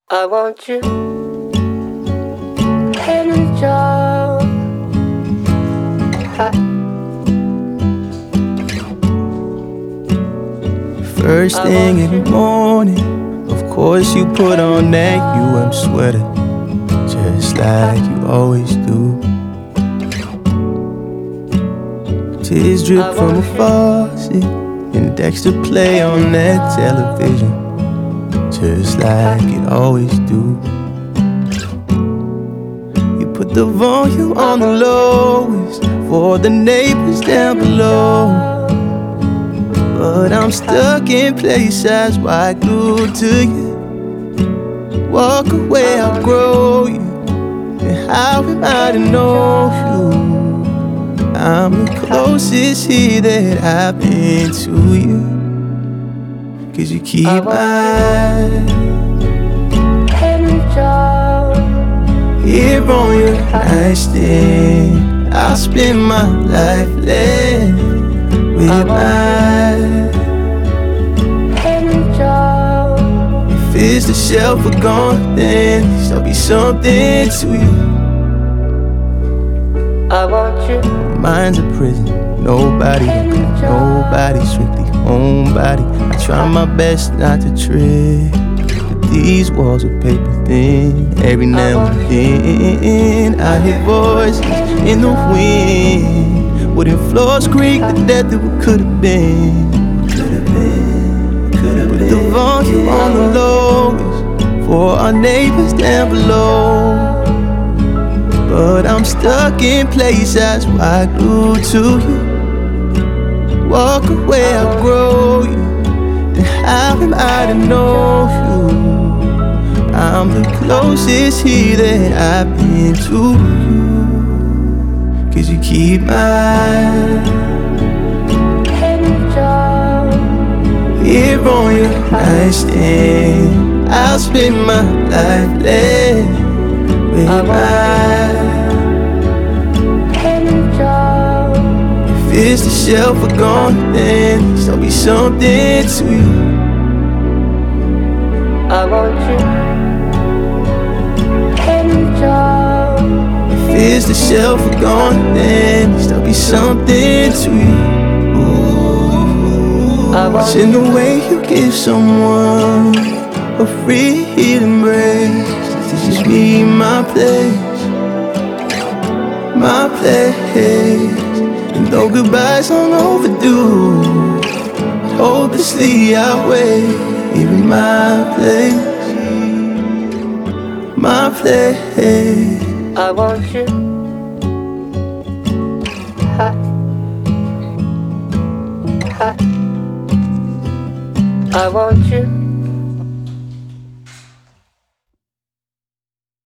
I want you in a job. First thing in the morning, of course you put on that UM sweater, just like you always do. Tears drip from a faucet, and Dexter play on that television, just like it always do. You put the volume on the lowest for the neighbors down below, but I'm stuck in place, that's why I glued to you. Walk away, I'll grow you, and how am I to know you? I'm the closest here that I've been to you, 'cause you keep my here on your nightstand. I'll spend my life left with my if it's the shelf we're gone, then there'll be something to you. I want you. Mine's a prison, nobody don't care, nobody, strictly homebody. I try my best not to trip, but these walls are paper thin. Every now and then I hear voices in the wind, wooden floors creak the death that we could have been. Put the volume on the lowest for our neighbors down below, but I'm stuck in place, that's why I glued to you. Walk away, I'll grow you, then how am I to know you? I'm the closest here that I've been to you, 'cause you keep my here on your nightstand. I'll spend my life left with my if it's the shelf we're gone, then there'll be something to you. I want you if it's the shelf we're gone, then there'll be something to you. Watching the way you give someone a free embrace, this is me, my place, my place. And though goodbyes aren't overdue, hopelessly I'll wait. Even my place, my place. I want you. I want you.